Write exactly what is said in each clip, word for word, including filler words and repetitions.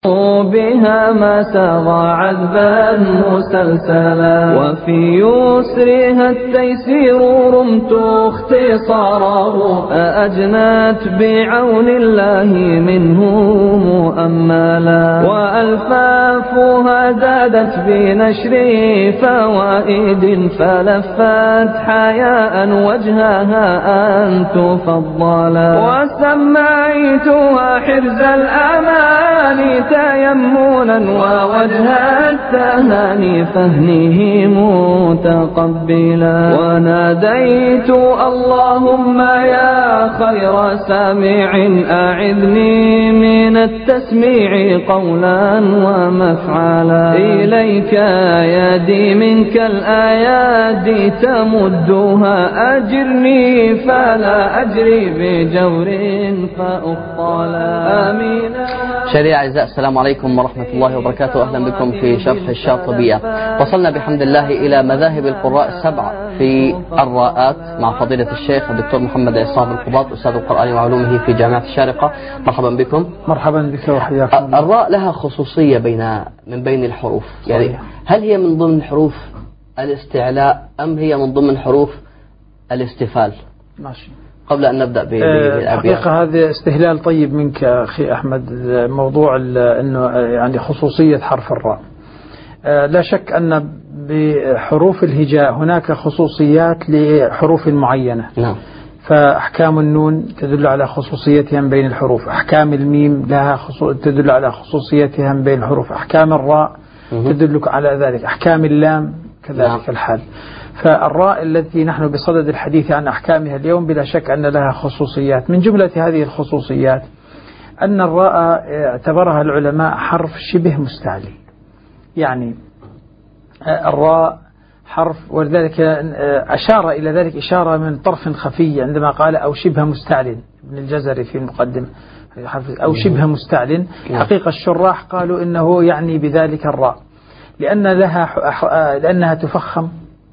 بها ما سغى عذبا مسلسلا، وفي يسرها التيسير رمت اختصاره، أأجنت بعون الله منه مؤملا، وألفافها زادت بنشر فوائد، فلفت حياء وجهها أن تفضلا، وسميتها حرز الأمان تيمنا، ووجه التهاني فهنه متقبلا، وناديت اللهم يا خير سامع أعذني من التسميع قولا ومفعلا، إليك يدي منك الآيات تمدها، أجرني فلا أجري بجور فأخطلا. آمين. شريعة أعزاء، السلام عليكم ورحمة الله وبركاته. أهلا بكم في شرح الشاطبية. وصلنا بحمد الله إلى مذاهب القراء السبعة في الراءات مع فضيلة الشيخ الدكتور محمد عصام القباط، أستاذ القرآن وعلومه في جامعة الشارقة. مرحبا بكم. مرحبا بك وحياكم. الراء لها خصوصية بين من بين الحروف، يعني هل هي من ضمن حروف الاستعلاء أم هي من ضمن حروف الاستفال؟ ماشي. قبل أن نبدأ بالأبيات. حقيقة هذا استهلال طيب منك أخي أحمد، موضوع أنه يعني خصوصية حرف الراء. لا شك أن بحروف الهجاء هناك خصوصيات لحروف معينة. نعم. فأحكام النون تدل على خصوصيتها من بين الحروف، أحكام الميم لها خصوص تدل على خصوصيتها من بين الحروف، أحكام الراء تدل على ذلك، أحكام اللام كذلك. نعم. الحال. فالراء التي نحن بصدد الحديث عن أحكامها اليوم بلا شك أن لها خصوصيات. من جملة هذه الخصوصيات أن الراء اعتبرها العلماء حرف شبه مستعلي، يعني الراء حرف، ولذلك أشار إلى ذلك إشارة من طرف خفي عندما قال أو شبه مستعل. ابن الجزري في المقدمة أو شبه مستعل. حقيقة الشراح قالوا إنه يعني بذلك الراء، لأن لها لأنها تفخم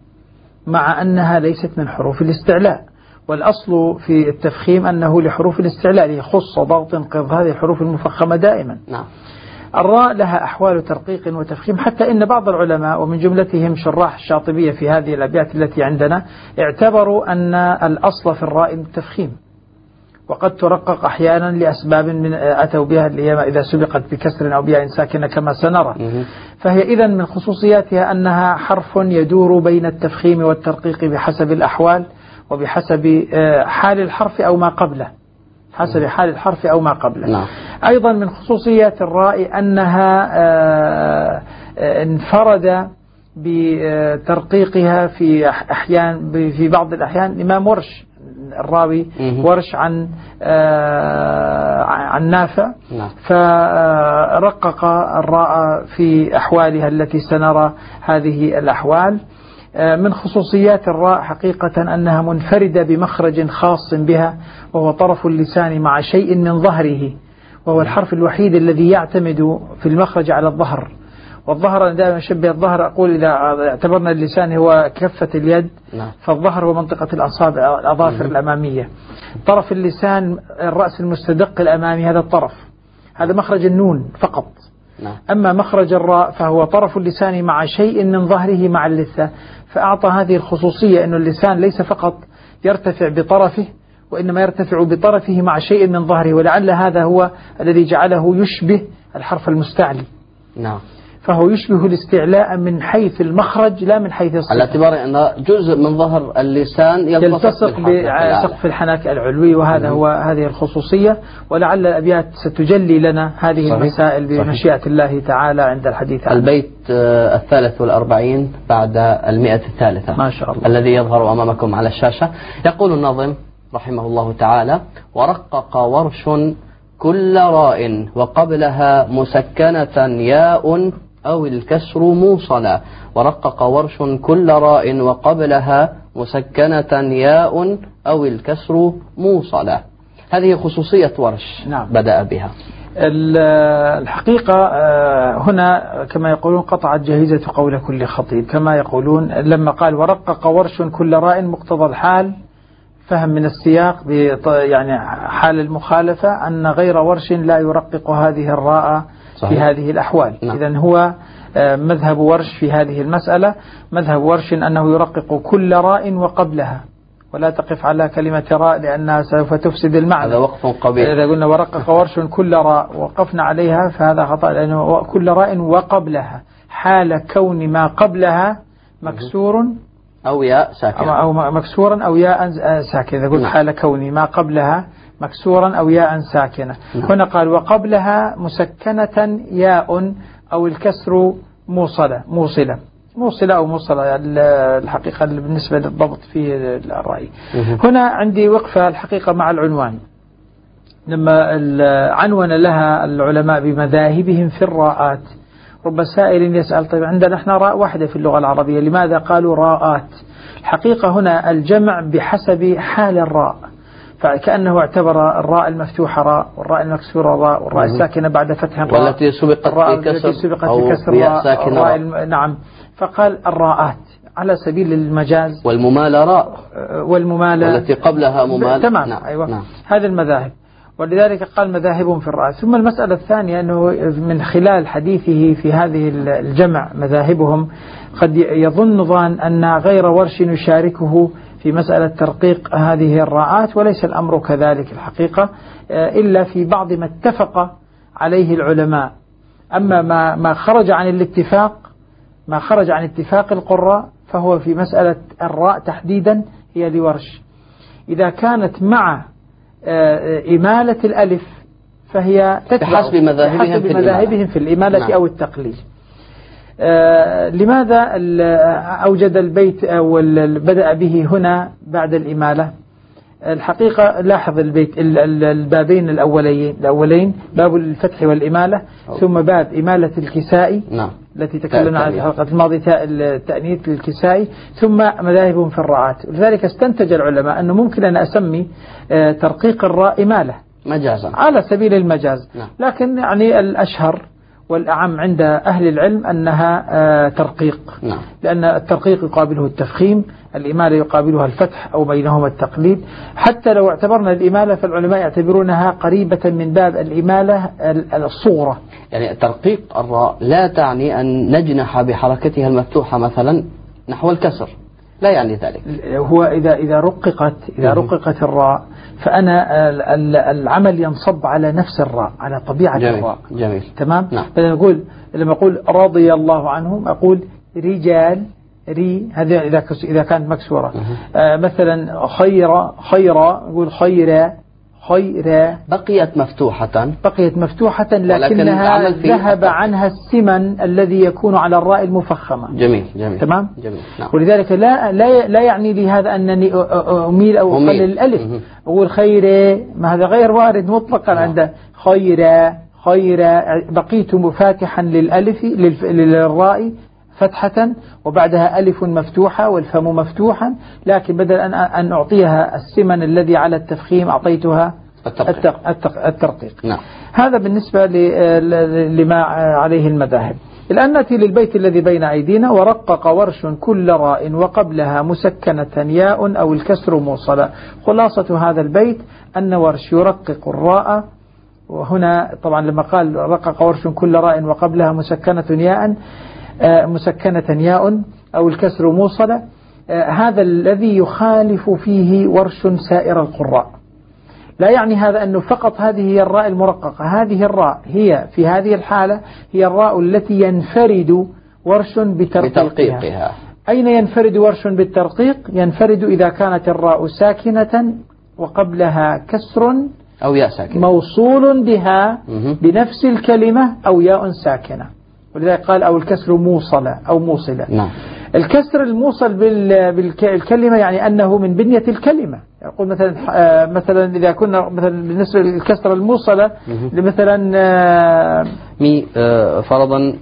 مع أنها ليست من حروف الاستعلاء، والأصل في التفخيم أنه لحروف الاستعلاء، خص ضغط انقض، هذه الحروف المفخمة دائما. نعم. الراء لها أحوال ترقيق وتفخيم، حتى إن بعض العلماء ومن جملتهم شراح الشاطبية في هذه الأبيات التي عندنا اعتبروا أن الأصل في الراء التفخيم، وقد ترقق أحيانا لأسباب من أتوا بها إذا سبقت بكسر أو بياء ساكنة كما سنرى. فهي إذن من خصوصياتها أنها حرف يدور بين التفخيم والترقيق بحسب الأحوال وبحسب حال الحرف أو ما قبله، حسب حال الحرف أو ما قبله. نعم. أيضا من خصوصيات الراء أنها انفرد بترقيقها في أحيان في بعض الأحيان الإمام ورش الراوي ورش عن عن نافع، فرقق الراء في أحوالها التي سنرى هذه الأحوال. من خصوصيات الراء حقيقة أنها منفردة بمخرج خاص بها، وهو طرف اللسان مع شيء من ظهره، وهو الحرف الوحيد الذي يعتمد في المخرج على الظهر. والظهر أنا دائما أشبه الظهر، أقول إذا اعتبرنا اللسان هو كفة اليد، فالظهر هو منطقة الأصابع الأظافر الأمامية. طرف اللسان الرأس المستدق الأمامي، هذا الطرف، هذا مخرج النون فقط. أما مخرج الراء فهو طرف اللسان مع شيء من ظهره مع اللثة، فأعطى هذه الخصوصية أن اللسان ليس فقط يرتفع بطرفه، وإنما يرتفع بطرفه مع شيء من ظهره، ولعل هذا هو الذي جعله يشبه الحرف المستعلي. نعم. فهو يشبه الاستعلاء من حيث المخرج لا من حيث الصفة، على اعتبار أن جزء من ظهر اللسان يلتصق بسقف الحنك العلوي، وهذا هو هذه الخصوصية. ولعل الأبيات ستجلي لنا هذه صحيح. المسائل بمشيئة الله تعالى عند الحديث عنه. البيت الثالث والأربعين بعد المئة الثالثة ما شاء الله، الذي يظهر أمامكم على الشاشة. يقول الناظم رحمه الله تعالى: ورقق ورش كل راء وقبلها مسكنة ياء أو الكسر موصلا. ورقق ورش كل راء وقبلها مسكنة ياء أو الكسر موصلا. هذه خصوصية ورش. نعم. بدأ بها. الحقيقة هنا كما يقولون قطعت جهيزة قول كل خطيب، كما يقولون لما قال ورقق ورش كل راء، مقتضى الحال فهم من السياق يعني حال المخالفة أن غير ورش لا يرقق هذه الراء في هذه الأحوال. نعم. إذن هو مذهب ورش في هذه المسألة مذهب ورش أنه يرقق كل راء وقبلها، ولا تقف على كلمة راء لأنها سوف تفسد المعنى. هذا وقف قبيح. إذا قلنا ورقق ورش كل راء وقفنا عليها فهذا خطأ، لأنه كل راء وقبلها حال كون ما قبلها مكسور أو ياء ساكنة أو مكسورا أو ياء ساكنة. إذا قلت حال كون ما قبلها مكسورا أو ياء ساكنة. هنا قال وقبلها مسكنة ياء أو الكسر موصلة موصلة موصلة أو موصلة. الحقيقة بالنسبة للضبط في الرأي هنا عندي وقفة الحقيقة مع العنوان، لما عنون لها العلماء بمذاهبهم في الراءات. رب سائل يسأل طيب عندنا احنا راء واحدة في اللغة العربية لماذا قالوا راءات؟ الحقيقة هنا الجمع بحسب حال الراء، فكأنه اعتبر الراء المفتوحة راء والراء المكسورة راء والراء الساكنة بعد فتح راء والتي سبقت بكسر أو بياء ساكنة راء. نعم، فقال الراءات على سبيل المجاز. والممالة راء والممالة والتي قبلها ممال. تمام. نعم. أيوة. نعم. هذه المذاهب، ولذلك قال مذاهبهم في الراء. ثم المسألة الثانية أنه من خلال حديثه في هذه الجمع مذاهبهم قد يظن ظان أن غير ورش يشاركه في مسألة ترقيق هذه الراءات، وليس الأمر كذلك الحقيقة إلا في بعض ما اتفق عليه العلماء. أما ما ما خرج عن الاتفاق ما خرج عن اتفاق القراء فهو في مسألة الراء تحديدا هي لورش. إذا كانت مع إمالة الألف فهي بحسب مذاهبهم في, مذاهبهم في الإمالة نعم. أو التقليل. آه لماذا أوجد البيت أو بدأ به هنا بعد الإمالة؟ الحقيقة لاحظ البيت البابين الأولين الأولين باب الفتح والإمالة أو. ثم باب إمالة الكسائي نعم. التي تكلمنا عنها في الحلقة الماضية التأنيث للكسائي، ثم مذاهبهم في الراءات. لذلك استنتج العلماء أنه ممكن أن أسمي آه ترقيق الراء إمالة مجازا على سبيل المجاز نعم. لكن يعني الأشهر والأعم عند أهل العلم أنها آه ترقيق نعم. لأن الترقيق يقابله التفخيم، الإمالة يقابلها الفتح أو بينهما التقليد. حتى لو اعتبرنا الإمالة فالعلماء يعتبرونها قريبة من باب الإمالة الصغرى. يعني ترقيق الراء لا تعني أن نجنح بحركتها المفتوحة مثلا نحو الكسر، لا يعني ذلك. هو إذا إذا رققت إذا رققت الراء فأنا العمل ينصب على نفس الراء، على طبيعة جميل. الراء. جميل. تمام. نعم. لما أقول لما أقول رضي الله عنهم أقول رجال ري، هذا إذا إذا كانت مكسورة. آه مثلا خير خيرا أقول خيرا خيرا بقيت مفتوحة بقيت مفتوحة لكنها ذهب عنها السمن الذي يكون على الراء المفخمة. جميل جميل تمام. جميل. نعم. ولذلك لا لا لا يعني لي هذا أنني أميل أو أقلل الألف. أقول خيرا، ما هذا غير وارد مطلقا نعم. عند خيرا خيرا بقيت مفاتحا للألف للراء فتحة وبعدها ألف مفتوحة والفم مفتوحا، لكن بدل أن أن أعطيها السمن الذي على التفخيم أعطيتها الترقيق, التق... الترقيق. نعم. هذا بالنسبة لما عليه المذاهب. الآن نأتي للبيت الذي بين أيدينا. ورقق ورش كل راء وقبلها مسكنة ياء أو الكسر موصلا. خلاصة هذا البيت أن ورش يرقق الراء، وهنا طبعا لما قال رقق ورش كل راء وقبلها مسكنة ياء مسكنة ياء أو الكسر موصلة، هذا الذي يخالف فيه ورش سائر القراء. لا يعني هذا أنه فقط هذه هي الراء المرققة، هذه الراء هي في هذه الحالة هي الراء التي ينفرد ورش بترقيقها. بترقيقها. أين ينفرد ورش بالترقيق؟ ينفرد إذا كانت الراء ساكنة وقبلها كسر أو ياء ساكنة موصول بها بنفس الكلمة أو ياء ساكنة. ولذلك قال أو الكسر موصلة أو موصلة. نعم. الكسر الموصل بالكلمة يعني أنه من بنية الكلمة. يقول مثلا مثلا إذا كنا مثلا بالنسبة للكسر الموصلة مثلا مي فرضا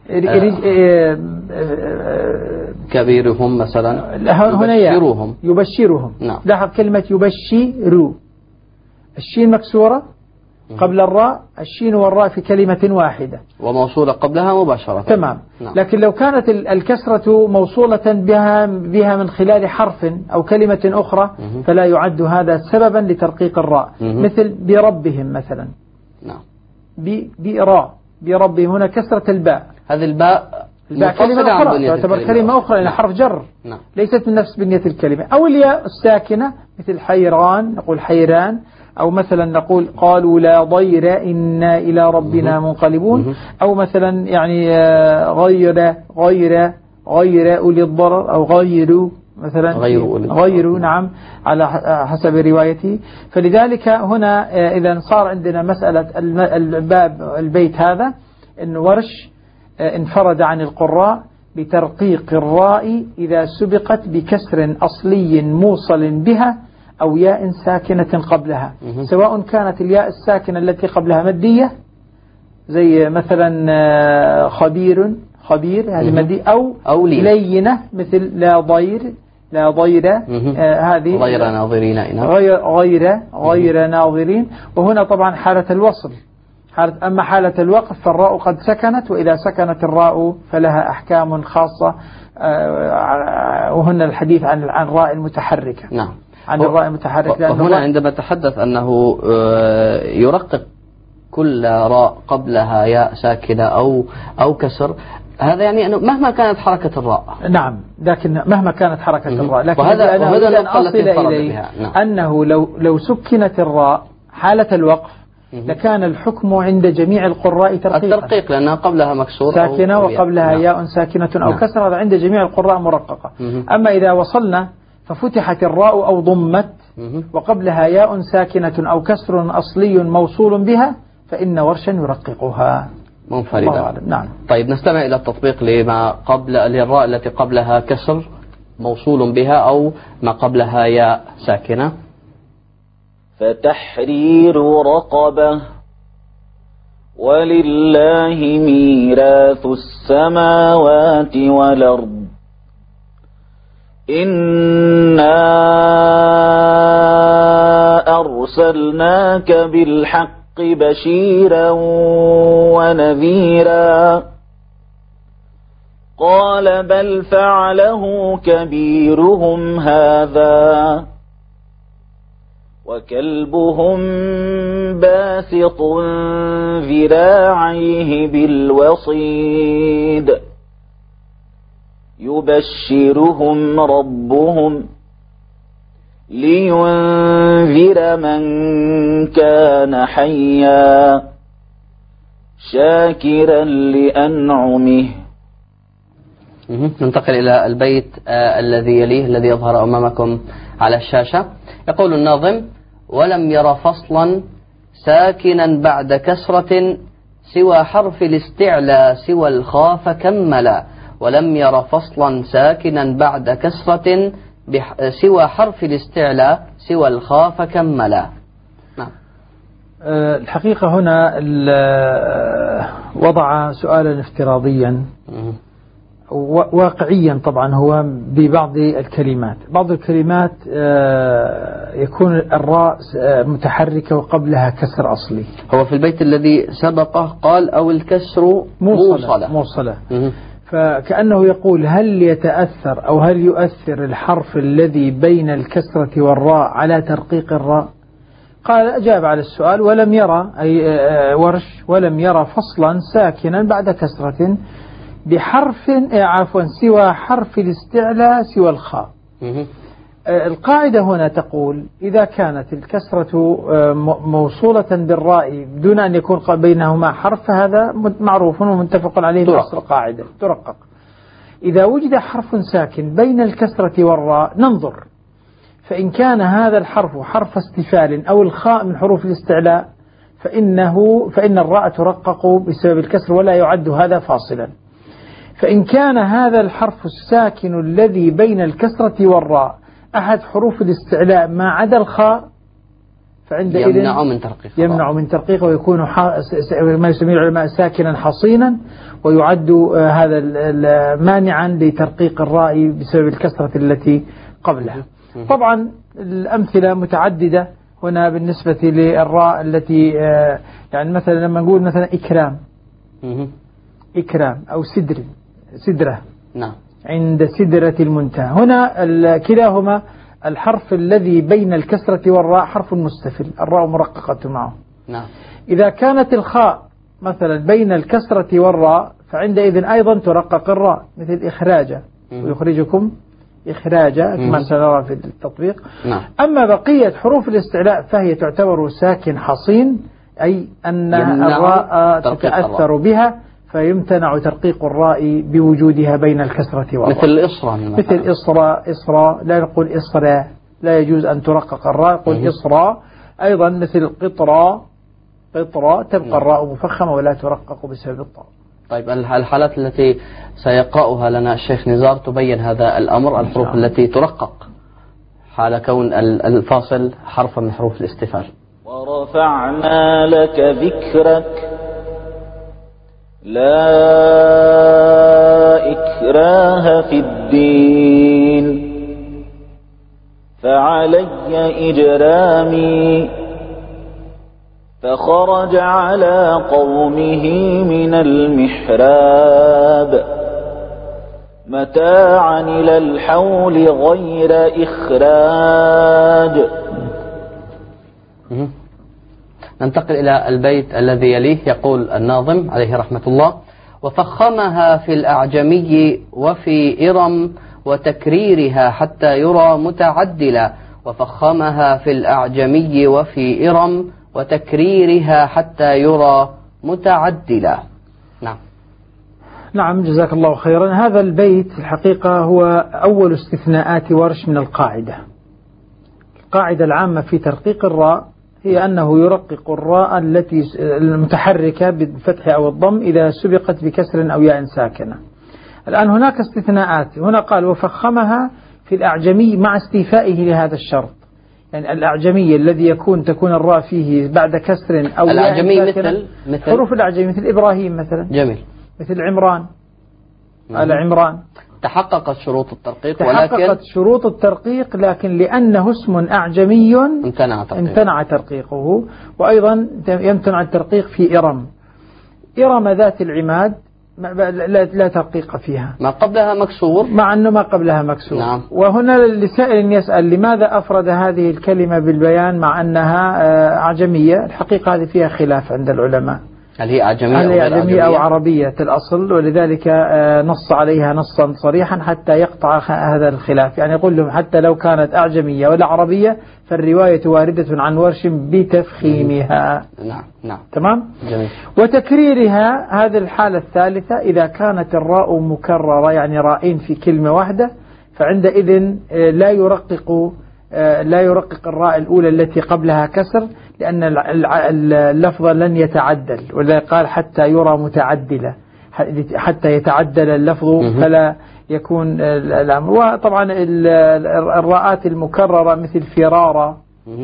كبيرهم مثلا يبشرهم يبشرهم. نعم. لاحظ كلمة يبشروا، الشين مكسورة قبل الراء، الشين والراء في كلمة واحدة وموصولة قبلها مباشرة. تمام. نعم. لكن لو كانت الكسرة موصولة بها بها من خلال حرف أو كلمة أخرى مه. فلا يعد هذا سببا لترقيق الراء. مه. مثل بربهم مثلا. نعم. براء بربهم هنا كسرة الباء. هذه الباء الباء كلمة أخرى تعتبر كلمة أخرى لأنها حرف جر. نعم. ليست من نفس بنية الكلمة. أو الياء الساكنة مثل حيران نقول حيران، أو مثلا نقول قالوا لا ضير إنا إلى ربنا منقلبون، أو مثلا يعني غير غير غير أولي الضرر، أو غيروا مثلا غيروا غيروا نعم على حسب روايتي. فلذلك هنا إذا صار عندنا مسألة الباب البيت هذا إن ورش انفرد عن القراء بترقيق الراء إذا سبقت بكسر أصلي موصل بها أو ياء ساكنة قبلها، سواء كانت الياء الساكنة التي قبلها مادية زي مثلا خبير خبير هذه مادية، أو, أو لينة مثل لا ضير لا ضير آه هذه غير ناظرين غير غير غير ناظرين. وهنا طبعا حالة الوصل حالة، أما حالة الوقف فالراء قد سكنت، وإذا سكنت الراء فلها أحكام خاصة آه وهنا الحديث عن عن الراء المتحركة. نعم. عن الراء المتحركة. وهنا عندما تحدث أنه يرقق كل راء قبلها ياء ساكنة أو أو كسر، هذا يعني أنه مهما كانت حركة الراء. نعم، لكن مهما كانت حركة الراء، لكن وهذا أنا وهذا أن أصل إليه نعم. أنه لو لو سكنت الراء حالة الوقف لكان الحكم عند جميع القراء ترقيقا. الترقيق لأنها قبلها مكسور ساكنة أو وقبلها نعم. ياء ساكنة أو نعم. كسر، هذا عند جميع القراء مرققة. أما إذا وصلنا ففتحت الراء أو ضمت وقبلها ياء ساكنة أو كسر أصلي موصول بها فإن ورشا يرققها منفردة. نعم. طيب نستمع إلى التطبيق لما قبل للراء التي قبلها كسر موصول بها أو ما قبلها ياء ساكنة. فتحرير رقبة ولله ميراث السماوات والأرض إنا أرسلناك بالحق بشيرا ونذيرا قال بل فعله كبيرهم هذا وكلبهم باسط ذراعيه بالوصيد يبشرهم ربهم لينذر من كان حيا شاكرا لأنعمه. ننتقل إلى البيت آه الذي يليه الذي يظهر أمامكم على الشاشة. يقول الناظم ولم ير فصلا ساكنا بعد كسرة سوى حرف الاستعلى سوى الخاف كملا. ولم ير فصلا ساكنا بعد كسرة سوى حرف الاستعلى سوى الخاف كملا. نعم. الحقيقة هنا وضع سؤالا افتراضيا واقعيا طبعا هو ببعض الكلمات. بعض الكلمات يكون الراء متحركة وقبلها كسر أصلي. هو في البيت الذي سبقه قال أو الكسر موصلة موصلة. فكأنه يقول هل يتأثر أو هل يؤثر الحرف الذي بين الكسرة والراء على ترقيق الراء؟ قال أجاب على السؤال ولم يرى أي ورش ولم يرى فصلا ساكنا بعد كسرة بحرف عفوا سوى حرف الاستعلاء سوى الخاء. القاعدة هنا تقول إذا كانت الكسرة موصولة بالراء بدون أن يكون بينهما حرف فهذا معروف ومتفق عليه في أصل القاعدة ترقق. إذا وجد حرف ساكن بين الكسرة والراء ننظر، فإن كان هذا الحرف حرف استفال أو الخاء من حروف الاستعلاء فإنه فإن الراء ترقق بسبب الكسر ولا يعد هذا فاصلا. فإن كان هذا الحرف الساكن الذي بين الكسرة والراء أحد حروف الاستعلاء ما عدا الخاء فعندئذ يمنع من ترقيق يمنع من ترقيق ويكون ما يسميه العلماء ساكنا حصينا ويعد هذا مانعا لترقيق الراء بسبب الكسرة التي قبلها. طبعا الأمثلة متعددة هنا بالنسبة للراء التي يعني مثلا لما نقول مثلا إكرام إكرام أو سدر سدرة نعم عند سدرة المنتهى. هنا كلاهما الحرف الذي بين الكسرة والراء حرف مستفل الراء مرققة معه. نعم. إذا كانت الخاء مثلا بين الكسرة والراء فعندئذ أيضا ترقق الراء، مثل إخراجة ويخرجكم إخراجة كما سنرى في التطبيق. نعم. أما بقية حروف الاستعلاء فهي تعتبر ساكن حصين، أي أن الراء تتأثر بها فيمتنع ترقيق الراء بوجودها بين الكسرة والراء. مثل الإصرى، مثل إصرى إصرى لا نقول إصرى، لا يجوز أن ترقق الراء، يقول إصرى. أيضا مثل قطرى قطرى تبقى الراء مفخمة ولا ترقق بسبب الطاء. طيب الحالات التي سيقرأها لنا الشيخ نزار تبين هذا الأمر، الحروف التي ترقق حال كون الفاصل حرفا من حروف الاستفهام. ورفعنا لك ذكرك لا إكراه في الدين فعلي إجرامي فخرج على قومه من المحراب متاعا إلى الحول غير إخراج. ننتقل إلى البيت الذي يليه. يقول الناظم عليه رحمة الله: وفخمها في الأعجمي وفي إرم وتكريرها حتى يرى متعدلا. وفخمها في الأعجمي وفي إرم وتكريرها حتى يرى متعدلا. نعم. نعم جزاك الله خيرا. هذا البيت الحقيقة هو أول استثناءات ورش من القاعدة. القاعدة العامة في ترقيق الراء هي أنه يرقق الراء التي المتحركة بالفتح أو الضم إذا سبقت بكسر أو ياء ساكنة. الآن هناك استثناءات. هنا قال وفخمها في الأعجمي مع استيفائه لهذا الشرط، يعني الأعجمي الذي يكون تكون الراء فيه بعد كسر أو الأعجمي ياء ساكنة. مثل مثل حروف الأعجمي مثل إبراهيم مثلا. جميل. مثل عمران. على عمران تحققت شروط الترقيق، تحققت ولكن شروط الترقيق، لكن لأنه اسم أعجمي امتنع ترقيقه. امتنع ترقيقه. وأيضا يمتنع الترقيق في إرم. إرم ذات العماد لا, لا ترقيق فيها، ما قبلها مكسور، مع أنه ما قبلها مكسور. نعم. وهنا لسائل يسأل لماذا أفرد هذه الكلمة بالبيان مع أنها أعجمية؟ الحقيقة هذه فيها خلاف عند العلماء، هل هي أعجمية هل أو هي غير أعجمية أو عربية الأصل، ولذلك نص عليها نصا صريحا حتى يقطع هذا الخلاف. يعني يقول لهم حتى لو كانت أعجمية ولا عربية فالرواية واردة عن ورش بتفخيمها. نعم نعم. تمام. جميل. وتكريرها هذه الحالة الثالثة إذا كانت الراء مكررة، يعني راءين في كلمة واحدة، فعندئذ لا يرقق لا يرقق الراء الأولى التي قبلها كسر، لأن اللفظ لن يتعدل، ولذلك قال حتى يرى متعدلة، حتى يتعدل اللفظ فلا يكون الأمر. وطبعا الراءات المكررة مثل فرارة،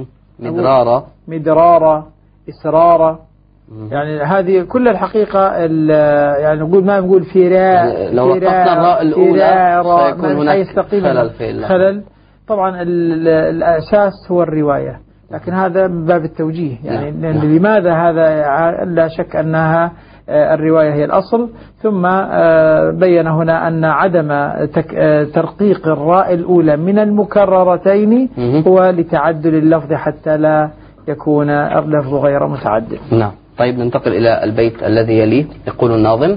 مدرارة مدرارة إسرارة، يعني هذه كل الحقيقة يعني نقول ما نقول فراء، لو رققنا الراء الأولى سيكون هناك خلل في اللفظ. خلل. طبعا الأساس هو الرواية، لكن هذا من باب التوجيه، يعني نعم. نعم. لماذا هذا؟ لا شك أنها الرواية هي الأصل. ثم بين هنا أن عدم ترقيق الراء الأولى من المكررتين هو لتعدل اللفظ حتى لا يكون اللفظ غير متعدل. نعم. طيب ننتقل إلى البيت الذي يليه. يقول الناظم: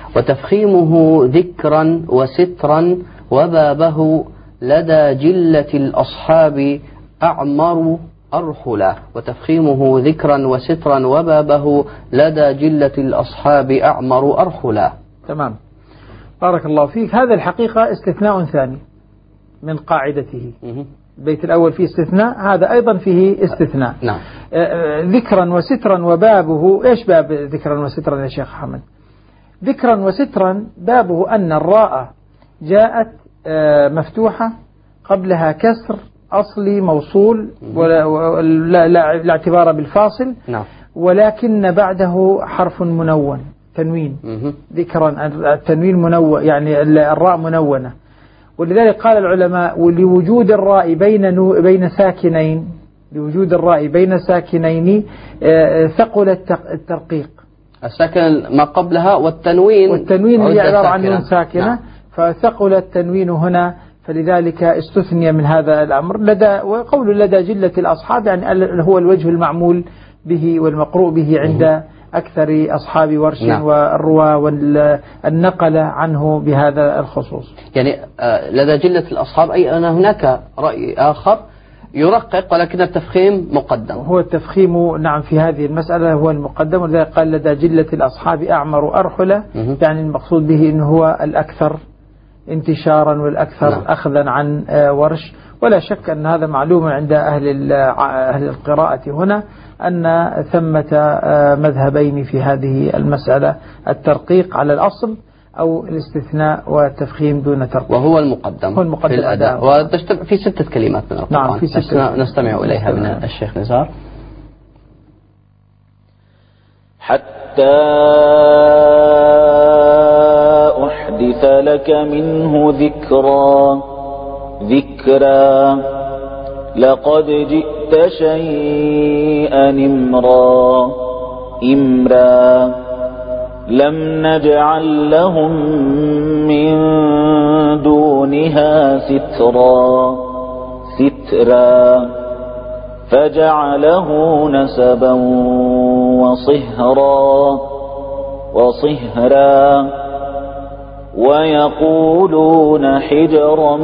وتفخيمه ذكرا وسترا وبابه لدى جلة الأصحاب أعمر أرحلا. وتفخيمه ذكرا وسترا وبابه لدى جلة الأصحاب أعمر أرحلا. تمام. بارك الله فيك. هذا الحقيقة استثناء ثاني من قاعدته. البيت الأول فيه استثناء، هذا أيضا فيه استثناء. نعم. ذكرا وسترا وبابه. إيش باب ذكرا وسترا يا شيخ حمد؟ ذكرا وسترا بابه أن الراء جاءت مفتوحة قبلها كسر أصلي موصول ولا, ولا لا, لا اعتبار بالفاصل. نعم. ولكن بعده حرف منون تنوين. ذكرا التنوين منون، يعني الراء منونة، ولذلك قال العلماء ولوجود الراء بين نو بين ساكنين لوجود الراء بين ساكنين ثقل الترقيق. الساكن ما قبلها والتنوين والتنوين هي عبارة عن نون ساكنة. نعم. فثقل التنوين هنا، فلذلك استثني من هذا الأمر. لدى وقول لدى جلة الأصحاب يعني هو الوجه المعمول به والمقروء به عند أكثر أصحاب ورش نعم. والرواة والنقل عنه بهذا الخصوص. يعني لدى جلة الأصحاب أي أن هناك رأي آخر يرقق ولكن التفخيم مقدم. هو التفخيم نعم في هذه المسألة هو المقدم، ولذلك قال لدى جلة الأصحاب أعمر أرحلة، يعني المقصود به أنه هو الأكثر انتشارا والأكثر نعم. أخذا عن ورش. ولا شك أن هذا معلوم عند أهل أهل القراءة هنا أن ثمة مذهبين في هذه المسألة، الترقيق على الأصل أو الاستثناء والتفخيم دون ترقيق، وهو المقدم, هو المقدم في الأداء. وتجتمع في ستة كلمات من القرآن. نعم في ستة نستمع إليها من الشيخ نزار. حتى أحدث لك منه ذكرا ذكرا لقد جئت شيئا إمرا إمرا لم نجعل لهم من دونها سترا سترا فجعله نسبا وصهرا وصهرا ويقولون حجرا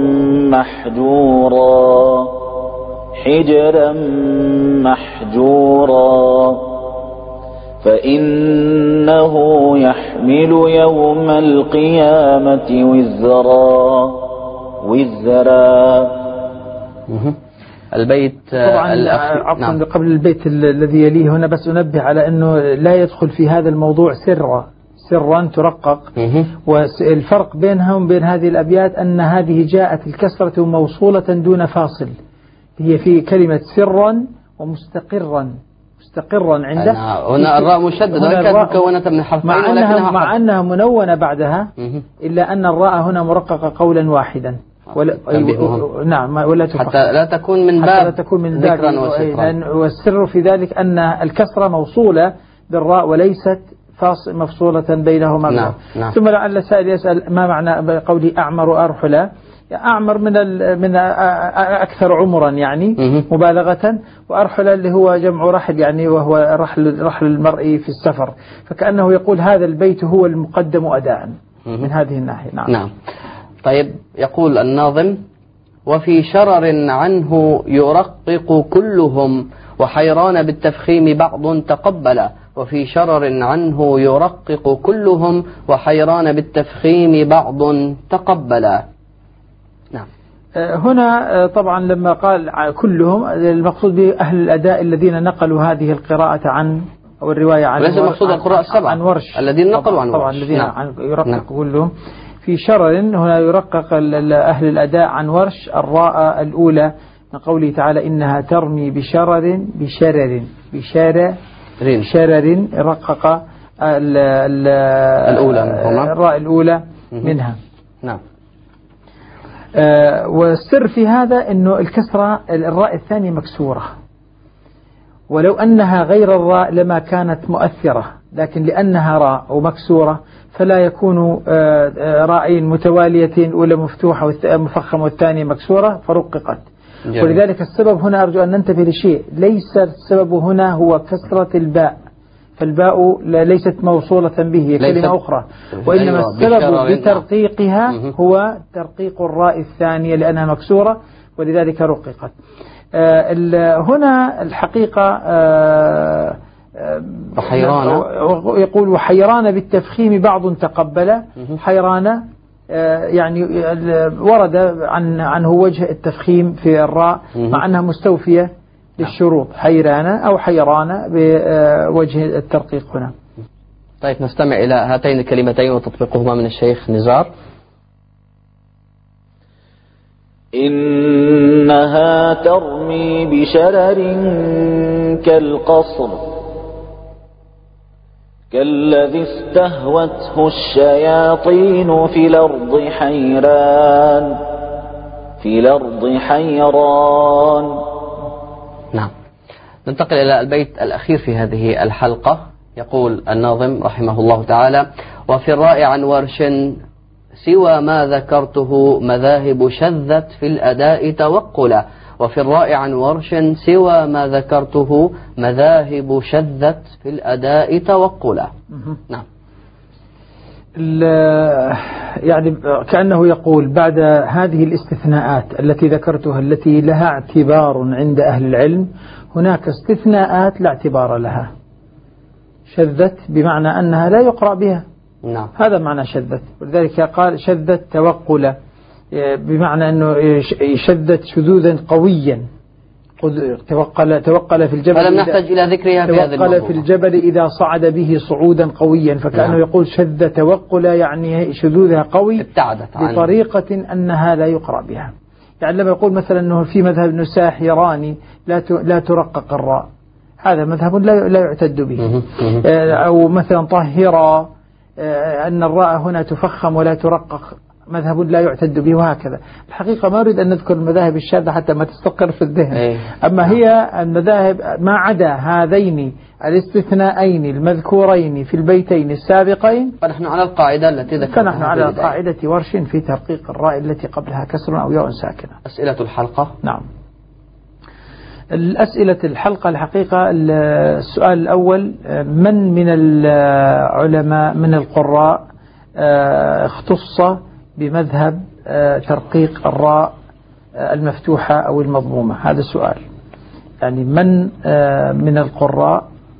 محجورا حجرا محجورا فإنه يحمل يوم القيامة وزرا وزرا. البيت طبعا عفوا نعم. قبل البيت الذي يليه هنا بس أنبه على أنه لا يدخل في هذا الموضوع سرا سرا ترقق. والفرق بينها وبين هذه الأبيات أن هذه جاءت الكسرة موصولة دون فاصل، هي في كلمة سرا ومستقرا مستقرا عنده. هنا الراء مشددة وإن كانت مكونة من حرفين مع أنها, مع أنها منونة بعدها إلا أن الراء هنا مرققة قولا واحدا ولا نعم ولا حتى لا تكون من باب لا تكون من ذكرا وسترا. والسر في ذلك أن الكسرة موصولة بالراء وليست فاصل مفصولة بينهما. نعم. نعم. ثم لعل السائل يسأل ما معنى قولي أعمر أرحلة. أعمر من من أكثر عمرا يعني مبالغة، وأرحل اللي هو جمع رحل يعني وهو رحل رحل المرء في السفر، فكأنه يقول هذا البيت هو المقدم أداء من هذه الناحية. نعم. نعم. طيب يقول الناظم: وفي شرر عنه يرقق كلهم وحيران بالتفخيم بعض تقبلا. وفي شرر عنه يرقق كلهم وحيران بالتفخيم بعض تقبلا. نعم. هنا طبعا لما قال كلهم المقصود به أهل الأداء الذين نقلوا هذه القراءة عن أو الرواية عن ليس المقصود القراء السبعة عن ورش الذين نقلوا عن ورش طبعا الذين نعم. يرقق نعم. كلهم. في شرر هنا يرقق أهل الأداء عن ورش الراء الأولى من قوله تعالى إنها ترمي بشرر بشرر بشرر شرر رقق الأولى الراء الأولى منها. نعم. آه والسر في هذا أنه الكسرة الراء الثانية مكسورة، ولو أنها غير الراء لما كانت مؤثرة، لكن لأنها راء ومكسورة فلا يكون آه راءين متواليتين أولى مفتوحة ومفخمة والثانية مكسورة فرققت. جميل. ولذلك السبب هنا أرجو أن ننتبه لشيء، ليس السبب هنا هو كسرة الباء، فالباء ليست موصولة به هي كلمة أخرى، وإنما السبب بترقيقها هو ترقيق الراء الثانية لأنها مكسورة ولذلك رققت. آه هنا الحقيقة آه وحيران يقول وحيران بالتفخيم بعض تقبل. حيران يعني ورد عن عنه وجه التفخيم في الراء مع أنها مستوفية للشروط، حيران أو حيران بوجه الترقيق هنا. طيب نستمع إلى هاتين الكلمتين وتطبيقهما من الشيخ نزار. إنها ترمي بشرر كالقصر كالذي استهوته الشياطين في الأرض حيران في الأرض حيران. نعم. ننتقل إلى البيت الأخير في هذه الحلقة. يقول الناظم رحمه الله تعالى: وفي الراء عن ورش سوى ما ذكرته مذاهب شذت في الأداء توقلا. وفي الراء عن ورش سوى ما ذكرته مذاهب شذت في الأداء توقلا. نعم. يعني كأنه يقول بعد هذه الاستثناءات التي ذكرتها التي لها اعتبار عند أهل العلم، هناك استثناءات لا اعتبار لها. شذت بمعنى أنها لا يقرأ بها. نعم. هذا معنى شذت، ولذلك قال شذت توقلا، بمعنى أنه شذت شذوذا قويا. توقل توقل في الجبل، فلم نحتاج إلى ذكرها في هذه الموضوع. توقل في الجبل إذا صعد به صعودا قويا، فكأنه نعم. يقول شذ توقل يعني شذوذها قوي ابتعدت بطريقة أنها لا يقرأ بها. يعني لما يقول مثلا أنه في مذهب أنه ساحران لا لا ترقق الراء، هذا مذهب لا لا يعتد به. أو مثلا طهرا أن الراء هنا تفخم ولا ترقق، مذهب لا يعتد به، وهكذا. الحقيقة ما أريد أن نذكر المذاهب الشاذة حتى ما تستقر في الذهن. أما هي المذاهب ما عدا هذين الاستثناءين المذكورين في البيتين السابقين، فنحن على القاعدة التي ذكرناها. فنحن على قاعدة ورش في ترقيق الراء التي قبلها كسر أو ياء ساكنة. أسئلة الحلقة. نعم. الأسئلة الحلقة الحقيقة، السؤال الأول: من من العلماء من القراء اختص بمذهب ترقيق الراء المفتوحة أو المضمومة؟ هذا السؤال. يعني من من القراء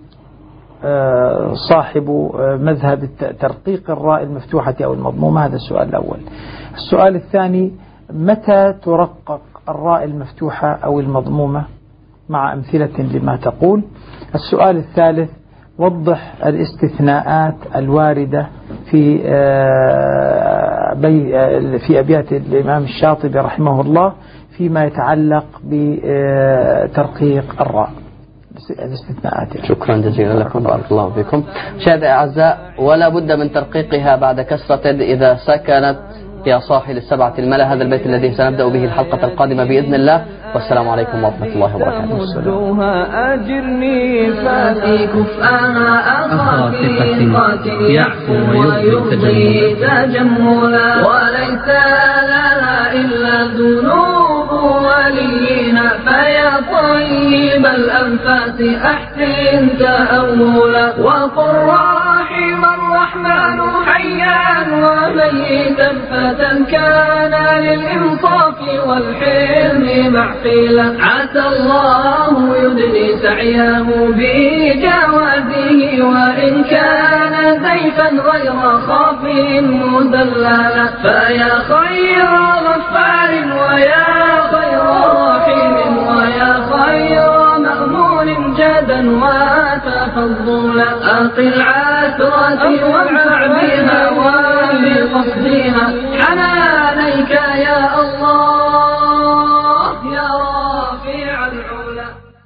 صاحب مذهب ترقيق الراء المفتوحة أو المضمومة؟ هذا السؤال الأول. السؤال الثاني: متى ترقق الراء المفتوحة أو المضمومة؟ مع أمثلة لما تقول. السؤال الثالث: وضح الاستثناءات الواردة في في أبيات الإمام الشاطبي رحمه الله فيما يتعلق بترقيق الراء، الاستثناءات. شكرا جزيلا لكم، بارك الله فيكم. مشاهدينا الأعزاء، ولا بد من ترقيقها بعد كسرة إذا سكنت يا صاحي للسبعة الملا. هذا البيت الذي سنبدأ به الحلقة القادمة بإذن الله. والسلام عليكم ورحمة الله وبركاته. أجرني فاتي كفءها أخاكي قاتل يعفو ويرضي تجملا، وليس لنا إلا ذنوب ولينا، فيا طيب الأنفاس أحسن تأولا، وقل رحم الرحمن حيا وميتا فتى كان للإنصاف والحلم معقلا، عسى الله يدني سعيه بجوازه، وإن كان ضيفا غير خاف مدللا، فيا خير غفار ويا خير رحيم ويا خير مأمون جدا وتفضلا، أقل عثرتي وادفع بها وبقصدها حنانيك يا الله يا رافع العلا.